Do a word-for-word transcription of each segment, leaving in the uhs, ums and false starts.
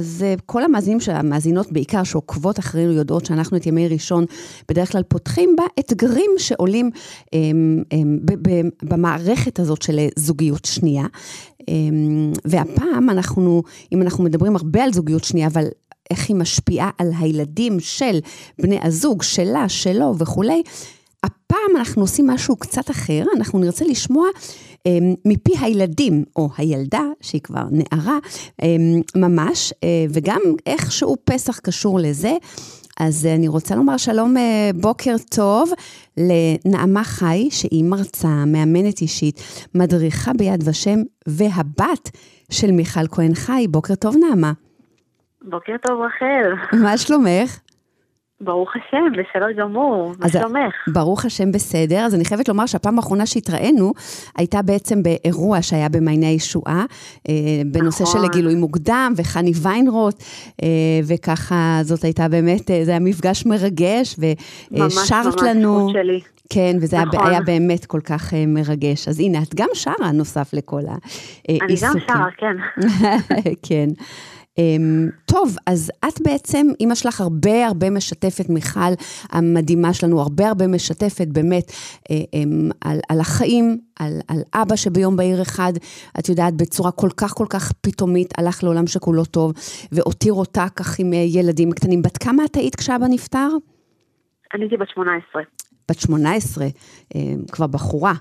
אז כל המאזינים, המאזינות בעיקר שעוקבות אחרינו יודעות שאנחנו את ימי ראשון בדרך כלל פותחים בה אתגרים שעולים הם, הם, ב, ב, במערכת הזאת של זוגיות שנייה. הם, והפעם אנחנו, אם אנחנו מדברים הרבה על זוגיות שנייה, אבל איך היא משפיעה על הילדים של בני הזוג, שלה, שלו וכולי, הפעם אנחנו עושים משהו קצת אחר, אנחנו נרצה לשמוע מפי הילדים, או הילדה, שהיא כבר נערה, ממש, וגם איכשהו פסח קשור לזה. אז אני רוצה לומר שלום, בוקר טוב, לנעמה חי, שהיא מרצה, מאמנת אישית, מדריכה ביד ושם, והבת של מיכל כהן חי. בוקר טוב, נעמה. בוקר טוב, רחל. מה שלומך? ברוך השם, בסדר גמור, מה שלומך? ברוך השם בסדר, אז אני חייבת לומר שהפעם האחרונה שהתראינו, הייתה בעצם באירוע שהיה במעייני הישועה, בנושא של גילוי מוקדם, וחני ויינרוט, וככה זאת הייתה באמת, זה היה מפגש מרגש, ושרת לנו, כן, וזה היה באמת כל כך מרגש, אז הנה, את גם שרה נוסף לכל העיסוקים. אני גם שרה, כן. כן. Um, טוב, אז את בעצם, אמא שלך הרבה הרבה משתפת, מיכל המדהימה שלנו, הרבה הרבה משתפת באמת um, על, על החיים, על, על אבא שביום בהיר אחד, את יודעת, בצורה כל כך כל כך פתאומית, הלך לעולם שכולו טוב, והותיר אותה כך עם ילדים קטנים. בת כמה את היית כשאבא נפטר? אני הייתי בת שמונה עשרה. בת שמונה עשרה, um, כבר בחורה.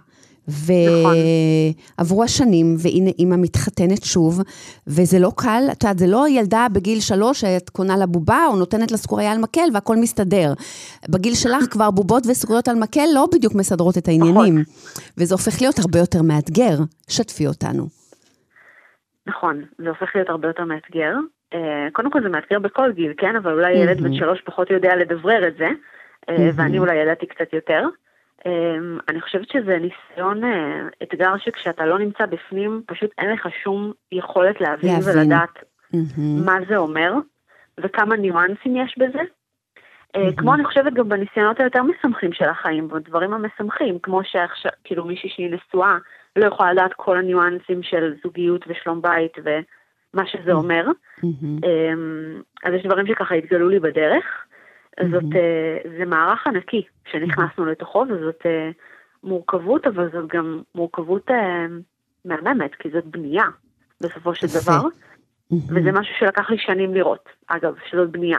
ועברו השנים, והנה אמא מתחתנת שוב, וזה לא קל, את יודעת, זה לא ילדה בגיל שלוש, שאת קונה לה בובה, או נותנת לה סוכריה על מקל, והכל מסתדר. בגיל שלך כבר בובות וסוכריות על מקל, לא בדיוק מסדרות את העניינים. וזה הופך להיות הרבה יותר מאתגר. שתפי אותנו. נכון, זה הופך להיות הרבה יותר מאתגר. קודם כל זה מאתגר בכל גיל, כן? אבל אולי ילד בן שלוש פחות יודע לדברר את זה, ואני אולי ידעתי קצת יותר. Um, אני חושבת שזה ניסיון, uh, אתגר שכשאתה לא נמצא בפנים, פשוט אין לך שום יכולת להבין, להבין. ולדעת mm-hmm. מה זה אומר, וכמה ניואנסים יש בזה. Uh, mm-hmm. כמו אני חושבת גם בניסיונות היותר משמחים של החיים, בדברים המשמחים, כמו שעכשיו, כאילו מישהי שהיא נשואה, לא יכולה לדעת כל הניואנסים של זוגיות ושלום בית, ומה שזה אומר. Mm-hmm. Um, אז יש דברים שככה התגלו לי בדרך, זאת, זה מערך ענקי שנכנסנו לתוכו, וזאת מורכבות, אבל זאת גם מורכבות מהממת, כי זאת בנייה בסופו של דבר, וזה משהו שלקח לי שנים לראות, אגב, שזאת בנייה.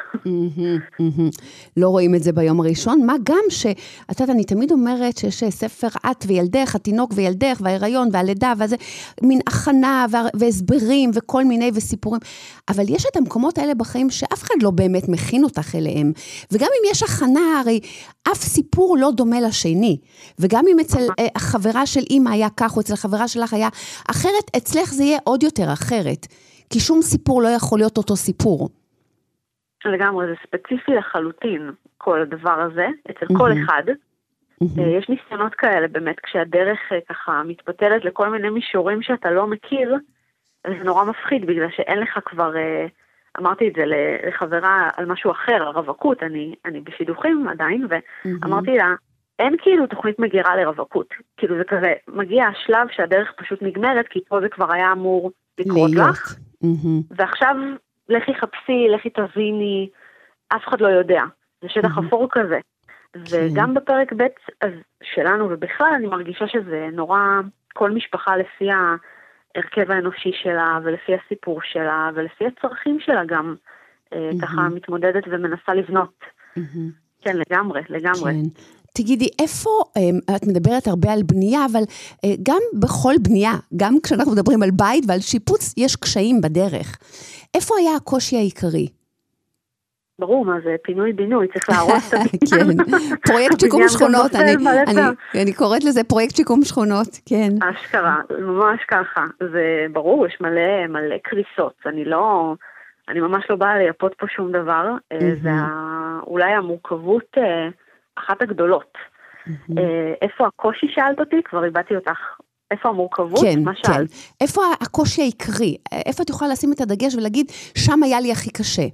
לא רואים את זה ביום הראשון, מה גם שאת יודעת, אני תמיד אומרת שיש ספר את וילדך, התינוק וילדך, וההיריון והלידה, וזה מין הכנה והסברים וכל מיני וסיפורים, אבל יש את המקומות האלה בחיים שאף אחד לא באמת מכין אותך אליהם, וגם אם יש הכנה, הרי אף סיפור לא דומה לשני, וגם אם אצל החברה של אמא היה כך, או אצל החברה שלך היה אחרת, אצלך זה יהיה עוד יותר אחרת, כי שום סיפור לא יכול להיות אותו סיפור. לגמרי, זה ספציפי לחלוטין, כל הדבר הזה, אצל כל אחד. יש ניסיונות כאלה, באמת, כשהדרך ככה מתפתלת לכל מיני מישורים שאתה לא מכיר, זה נורא מפחיד, בגלל שאין לך כבר, אמרתי את זה לחברה על משהו אחר, הרווקות, אני, אני בשידוכים עדיין, ואמרתי לה, אין כאילו תוכנית מגירה לרווקות. כאילו זה כזה, מגיע השלב שהדרך פשוט נגמרת, כי פה זה כבר היה אמור לקרות לך, ועכשיו לכי חפשי, לכי תביני, אף אחד לא יודע. זה שטח אפור כזה. וגם בפרק ב' אז שלנו, ובכלל אני מרגישה שזה נורא, כל משפחה לפי ההרכב האנושי שלה, ולפי הסיפור שלה, ולפי הצרכים שלה גם, ככה מתמודדת ומנסה לבנות. כן, לגמרי, לגמרי. תגידי, איפה, את מדברת הרבה על בנייה, אבל גם בכל בנייה, גם כשאנחנו מדברים על בית ועל שיפוץ, יש קשיים בדרך. איפה היה הקושי העיקרי? ברור, מה זה פינוי בינוי, צריך להרוס את הבניין. כן, פרויקט שיקום שכונות, אני, אני, אני קוראת לזה פרויקט שיקום שכונות, כן. אשכרה, ממש ככה, זה ברור, יש מלא, מלא קריסות, אני לא, אני ממש לא באה לייפות פה שום דבר, זה אולי המורכבות אחת הגדולות. איפה הקושי שאלת אותי? כבר הבאתי אותך. איפה המורכבות? כן, מה שאלת? כן. איפה הקושי העיקרי? איפה את יכולה לשים את הדגש ולהגיד, שם היה לי הכי קשה?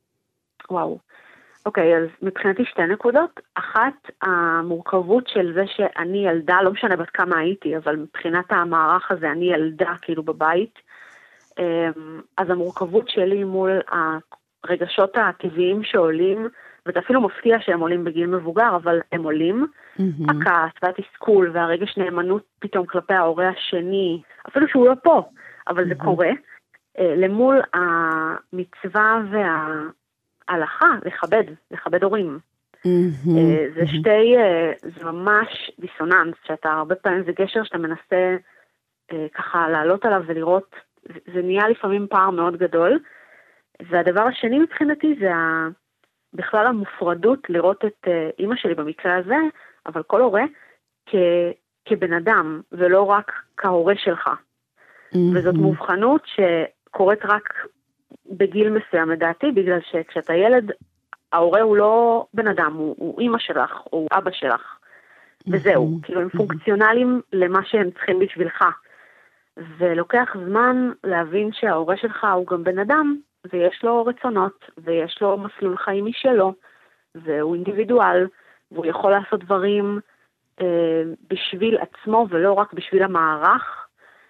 וואו. אוקיי, אז מבחינתי שתי נקודות. אחת, המורכבות של זה שאני ילדה, לא משנה בת כמה הייתי, אבל מבחינת המערך הזה, אני ילדה כאילו בבית, אז המורכבות שלי מול הרגשות הטבעיים שעולים, וזה אפילו מפתיע שהם עולים בגיל מבוגר, אבל הם עולים, mm-hmm. הכעס והתסכול והרגש נאמנות פתאום כלפי ההורה השני, אפילו שהוא לא פה, אבל mm-hmm. זה קורה, למול המצווה וההלכה, לכבד, לכבד הורים. Mm-hmm. זה שתי, זה ממש דיסוננס, שאתה הרבה פעמים זה גשר שאתה מנסה ככה לעלות עליו ולראות, זה נהיה לפעמים פער מאוד גדול, והדבר השני מבחינתי זה בכלל המופרדות לראות את אמא שלי במקרה הזה, אבל כל הורה כ, כבן אדם, ולא רק כהורה שלך. Mm-hmm. וזאת מובחנות שקורית רק בגיל מסוים לדעתי, בגלל שכשאתה ילד, ההורה הוא לא בן אדם, הוא, הוא אמא שלך, הוא אבא שלך, mm-hmm. וזהו, כאילו הם פונקציונליים למה שהם צריכים בשבילך. ולוקח זמן להבין שההורה שלך הוא גם בן אדם, ויש לו רצונות, ויש לו מסלול חיים משלו, והוא אינדיבידואל, והוא יכול לעשות דברים אה, בשביל עצמו, ולא רק בשביל המערך.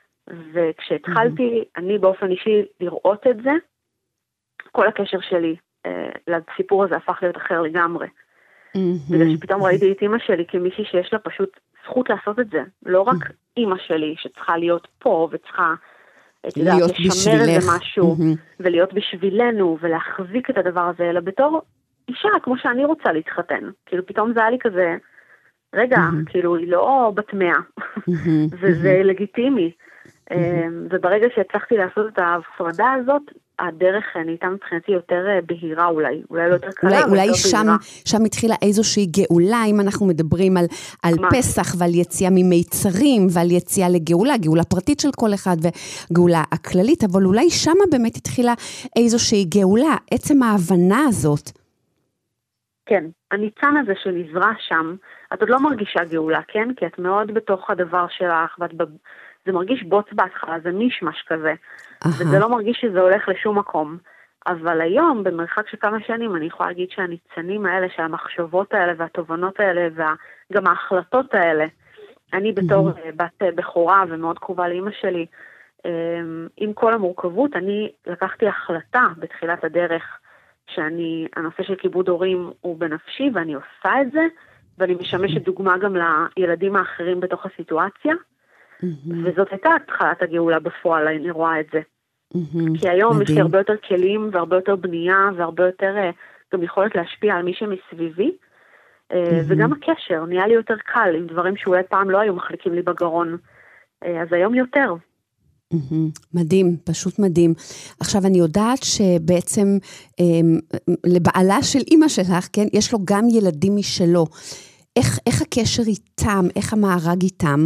וכשהתחלתי, mm-hmm. אני באופן אישי לראות את זה, כל הקשר שלי אה, לסיפור הזה הפך להיות אחר לגמרי. Mm-hmm. בגלל שפתאום ראיתי את אמא שלי כמישהי שיש לה פשוט זכות לעשות את זה. לא רק mm-hmm. אמא שלי שצריכה להיות פה וצריכה להיות לשמר איזה משהו, mm-hmm. ולהיות בשבילנו ולהחזיק את הדבר הזה, אלא בתור אישה, כמו שאני רוצה להתחתן. כאילו פתאום זה היה לי כזה, רגע, mm-hmm. כאילו היא לא בת מאה, mm-hmm. וזה mm-hmm. לגיטימי. Mm-hmm. וברגע שהצלחתי לעשות את ההפרדה הזאת, הדרך נהייתה מבחינתי יותר בהירה אולי, אולי לא יותר קלה, אולי, אולי שם, שם התחילה איזושהי גאולה, אם אנחנו מדברים על, על פסח ועל יציאה ממיצרים ועל יציאה לגאולה, גאולה פרטית של כל אחד וגאולה הכללית, אבל אולי שם באמת התחילה איזושהי גאולה, עצם ההבנה הזאת. כן, הניצן הזה שנזרע שם, את עוד לא מרגישה גאולה, כן? כי את מאוד בתוך הדבר שלך, ואת בב... זה מרגיש בוץ בהתחלה, זה מישמש כזה, Aha. וזה לא מרגיש שזה הולך לשום מקום. אבל היום, במרחק של כמה שנים, אני יכולה להגיד שהניצנים האלה, שהמחשבות האלה והתובנות האלה, וגם ההחלטות האלה, אני בתור mm-hmm. בת בחורה ומאוד קרובה לאמא שלי, עם כל המורכבות, אני לקחתי החלטה בתחילת הדרך, שאני, הנושא של כיבוד הורים הוא בנפשי, ואני עושה את זה, ואני משמשת דוגמה גם לילדים האחרים בתוך הסיטואציה, Mm-hmm. וזאת הייתה התחלת הגאולה בפועל, אני רואה את זה. Mm-hmm. כי היום מדהים. יש לי הרבה יותר כלים והרבה יותר בנייה והרבה יותר גם יכולת להשפיע על מי שמסביבי, mm-hmm. וגם הקשר נהיה לי יותר קל עם דברים שאולי פעם לא היו מחליקים לי בגרון, אז היום יותר. Mm-hmm. מדהים, פשוט מדהים. עכשיו אני יודעת שבעצם אה, לבעלה של אמא שלך, כן, יש לו גם ילדים משלו. איך, איך הקשר איתם, איך המארג איתם?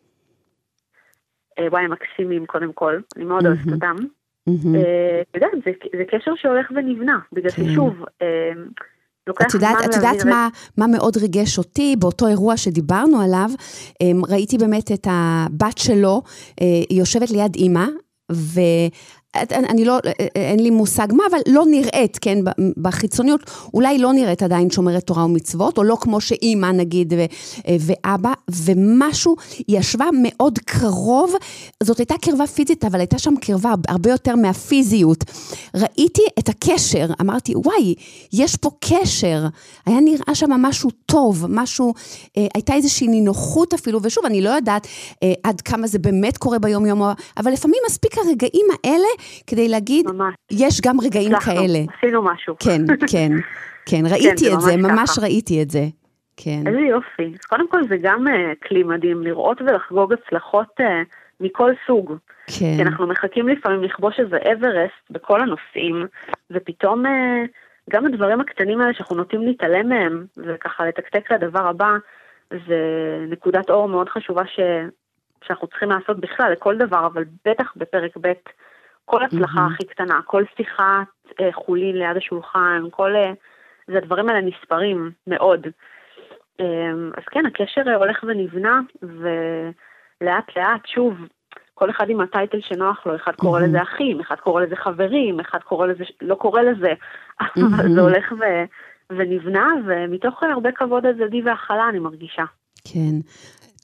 וואי, מקסימים קודם כל, אני מאוד אוהבת אותם. אתה יודע, זה קשר שהולך ונבנה, בגלל ששוב, לוקח זמן להעביר... את יודעת מה מאוד ריגש אותי, באותו אירוע שדיברנו עליו, ראיתי באמת את הבת שלו, היא יושבת ליד אמא, ו... אני לא, אין לי מושג מה, אבל לא נראית, כן, בחיצוניות, אולי לא נראית עדיין שומרת תורה ומצוות, או לא כמו שאימא נגיד, ו, ואבא, ומשהו, היא ישבה מאוד קרוב, זאת הייתה קרבה פיזית, אבל הייתה שם קרבה הרבה יותר מהפיזיות. ראיתי את הקשר, אמרתי, וואי, יש פה קשר, היה נראה שם משהו טוב, משהו, הייתה איזושהי נינוחות אפילו, ושוב, אני לא יודעת עד כמה זה באמת קורה ביום יום, אבל לפעמים מספיק הרגעים האלה, כדי להגיד, ממש. יש גם רגעים הצלחנו, כאלה. עשינו משהו. כן, כן, כן, ראיתי כן, את זה, זה ממש ככה. ראיתי את זה. כן. איזה יופי. אז קודם כל זה גם uh, כלי מדהים, לראות ולחגוג הצלחות uh, מכל סוג. כן. כי אנחנו מחכים לפעמים לכבוש איזה אברסט בכל הנושאים, ופתאום uh, גם הדברים הקטנים האלה שאנחנו נוטים להתעלם מהם, וככה לתקתק לדבר הבא, זה נקודת אור מאוד חשובה ש... שאנחנו צריכים לעשות בכלל לכל דבר, אבל בטח בפרק ב' כל הצלחה mm-hmm. הכי קטנה, כל שיחת אה, חולין ליד השולחן, כל, אה, זה הדברים האלה נספרים מאוד. אה, אז כן, הקשר הולך ונבנה, ולאט לאט, שוב, כל אחד עם הטייטל שנוח לו, אחד קורא mm-hmm. לזה אחים, אחד קורא לזה חברים, אחד קורא לזה, לא קורא לזה, mm-hmm. אבל זה הולך ו, ונבנה, ומתוך הרבה כבוד הדדי והחלה אני מרגישה. כן.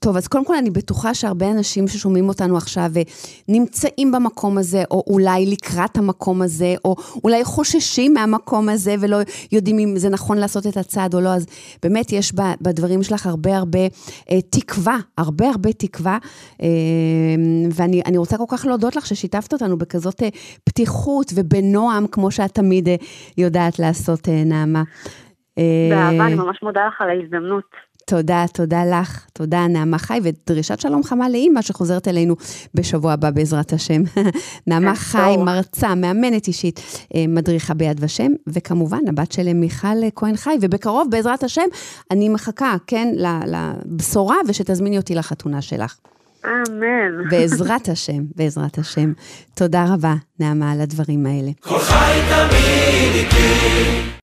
טוב, אז קודם כל אני בטוחה שהרבה אנשים ששומעים אותנו עכשיו נמצאים במקום הזה, או אולי לקראת המקום הזה, או אולי חוששים מהמקום הזה, ולא יודעים אם זה נכון לעשות את הצעד או לא, אז באמת יש בדברים שלך הרבה הרבה אה, תקווה, הרבה הרבה תקווה, אה, ואני אני רוצה כל כך להודות לך ששיתפת אותנו בכזאת אה, פתיחות ובנועם, כמו שאת תמיד אה, יודעת לעשות, אה, נעמה. באהבה, אני ממש מודה לך על ההזדמנות. תודה, תודה לך, תודה נעמה חי, ודרישת שלום חמה לאמא שחוזרת אלינו בשבוע הבא בעזרת השם. נעמה חי, מרצה, מאמנת אישית, מדריכה ביד ושם, וכמובן הבת של מיכל כהן חי, ובקרוב בעזרת השם אני מחכה, כן, לבשורה, ושתזמיני אותי לחתונה שלך. אמן. בעזרת השם, בעזרת השם. תודה רבה נעמה על הדברים האלה. כל חי תמיד איתי.